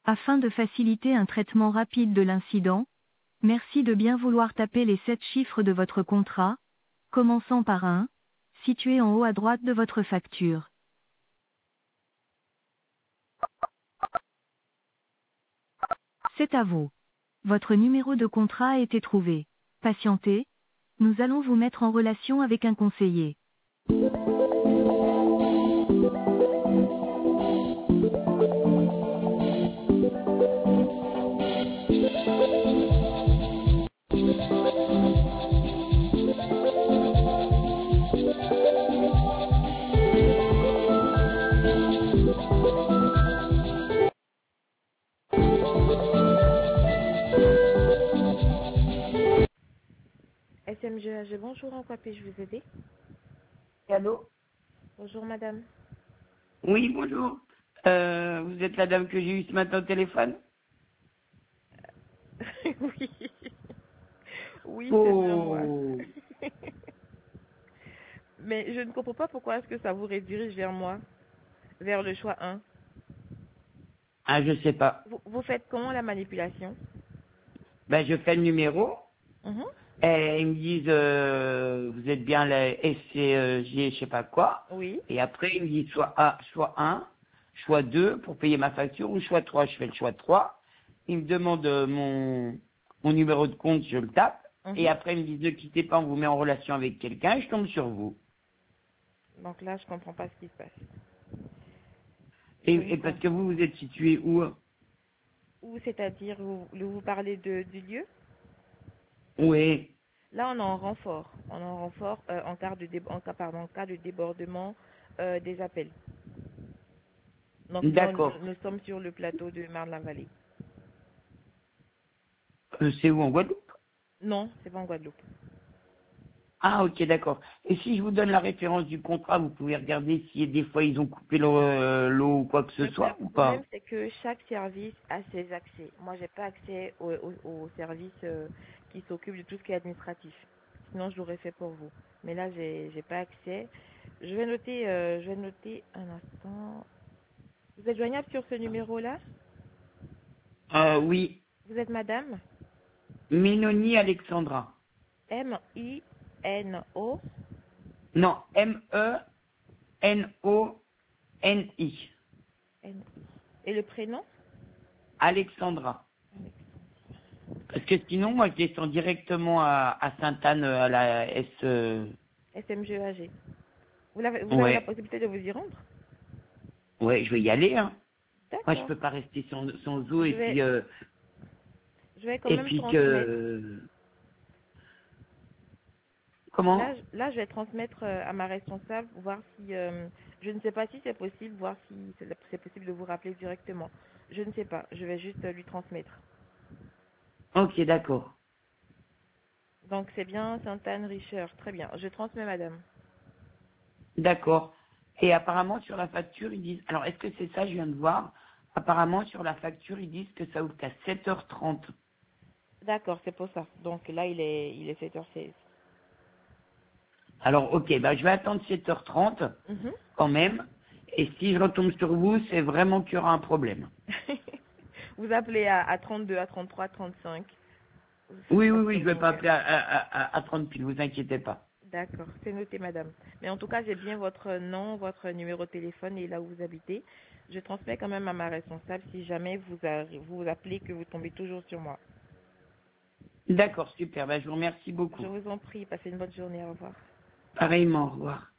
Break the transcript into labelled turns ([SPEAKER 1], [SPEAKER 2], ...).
[SPEAKER 1] Afin de faciliter un traitement rapide de l'incident, merci de bien vouloir taper les 7 chiffres de votre contrat, commençant par 1, situé en haut à droite de votre facture. C'est à vous. Votre numéro de contrat a été trouvé. Patientez, nous allons vous mettre en relation avec un conseiller.
[SPEAKER 2] SMGAG, bonjour, en quoi puis-je vous aider?
[SPEAKER 3] Allô?
[SPEAKER 2] Bonjour madame.
[SPEAKER 3] Oui, bonjour. Vous êtes la dame que j'ai eue ce matin au téléphone?
[SPEAKER 2] Oui, oui, c'est bien moi.
[SPEAKER 3] Oh.
[SPEAKER 2] Mais je ne comprends pas pourquoi est-ce que ça vous redirige vers moi, vers le choix 1.
[SPEAKER 3] Ah, je sais pas.
[SPEAKER 2] Vous faites comment la manipulation?
[SPEAKER 3] Ben, je fais le numéro.
[SPEAKER 2] Mhm.
[SPEAKER 3] Et ils me disent, vous êtes bien la SCG, je sais pas quoi.
[SPEAKER 2] Oui.
[SPEAKER 3] Et après, ils me disent soit A, soit 1, choix 2 pour payer ma facture, ou choix 3. Je fais le choix 3. Ils me demandent mon numéro de compte, je le tape. Et
[SPEAKER 2] Mhm.
[SPEAKER 3] après, ils me disent, ne quittez pas, on vous met en relation avec quelqu'un. Je tombe sur vous.
[SPEAKER 2] Donc là, je comprends pas ce qui se passe. Je ne
[SPEAKER 3] Et parce que
[SPEAKER 2] comprends
[SPEAKER 3] vous,
[SPEAKER 2] pas.
[SPEAKER 3] vous êtes situé où?
[SPEAKER 2] Ou c'est-à-dire, vous parlez du lieu?
[SPEAKER 3] Oui.
[SPEAKER 2] Là, on est en renfort. On est en renfort en cas en cas de débordement des appels. Donc,
[SPEAKER 3] D'accord.
[SPEAKER 2] nous sommes sur le plateau de Marne-la-Vallée.
[SPEAKER 3] C'est où, en Guadeloupe?
[SPEAKER 2] Non, c'est pas en Guadeloupe.
[SPEAKER 3] Ah, ok, d'accord. Et si je vous donne la référence du contrat, vous pouvez regarder si des fois ils ont coupé l'eau ou quoi que ce soit ou
[SPEAKER 2] Problème,
[SPEAKER 3] pas?
[SPEAKER 2] c'est que chaque service a ses accès. Moi, j'ai pas accès au service qui s'occupe de tout ce qui est administratif. Sinon, je l'aurais fait pour vous. Mais là, j'ai pas accès. Je vais noter un instant. Vous êtes joignable sur ce numéro-là?
[SPEAKER 3] Oui.
[SPEAKER 2] Vous êtes madame?
[SPEAKER 3] Ménonie Alexandra.
[SPEAKER 2] M-I-N-O.
[SPEAKER 3] Non, Menoni.
[SPEAKER 2] N-I. Et le prénom?
[SPEAKER 3] Alexandra. Parce que sinon, moi, je descends directement à Sainte-Anne, à la S.
[SPEAKER 2] SMGAG. Vous avez la
[SPEAKER 3] Ouais.
[SPEAKER 2] possibilité de vous y rendre?
[SPEAKER 3] Ouais, je vais y aller, hein. Moi, je
[SPEAKER 2] D'accord.
[SPEAKER 3] peux pas rester sans eau
[SPEAKER 2] Je vais, je vais quand
[SPEAKER 3] et
[SPEAKER 2] même
[SPEAKER 3] puis
[SPEAKER 2] transmettre.
[SPEAKER 3] que, comment?
[SPEAKER 2] Là, je vais transmettre à ma responsable, voir si, je ne sais pas si c'est possible, voir si c'est possible de vous rappeler directement. Je ne sais pas, je vais juste lui transmettre.
[SPEAKER 3] Ok, d'accord.
[SPEAKER 2] Donc c'est bien Sainte-Anne Richer, très bien. Je transmets madame.
[SPEAKER 3] D'accord. Et apparemment, sur la facture, ils disent... Alors, est-ce que c'est ça, je viens de voir? Apparemment, sur la facture, ils disent que ça ouvre qu'à 7h30.
[SPEAKER 2] D'accord, c'est pour ça. Donc là, il est 7h16.
[SPEAKER 3] Alors, ok, bah, je vais attendre 7h30,
[SPEAKER 2] Mhm.
[SPEAKER 3] quand même. Et si je retombe sur vous, c'est vraiment qu'il y aura un problème.
[SPEAKER 2] Vous appelez à 32, à 33, 35.
[SPEAKER 3] Oui, oui,
[SPEAKER 2] Parce que
[SPEAKER 3] oui, je vais
[SPEAKER 2] bon,
[SPEAKER 3] pas appeler à 30 piles, vous inquiétez pas.
[SPEAKER 2] d'accord, c'est noté, madame. Mais en tout cas, j'ai bien votre nom, votre numéro de téléphone et là où vous habitez. Je transmets quand même à ma responsable si jamais vous appelez que vous tombez toujours sur moi.
[SPEAKER 3] D'accord, super. Bah, je vous remercie
[SPEAKER 2] Je
[SPEAKER 3] beaucoup.
[SPEAKER 2] vous en prie, passez une bonne journée, au revoir.
[SPEAKER 3] Pareillement, au revoir.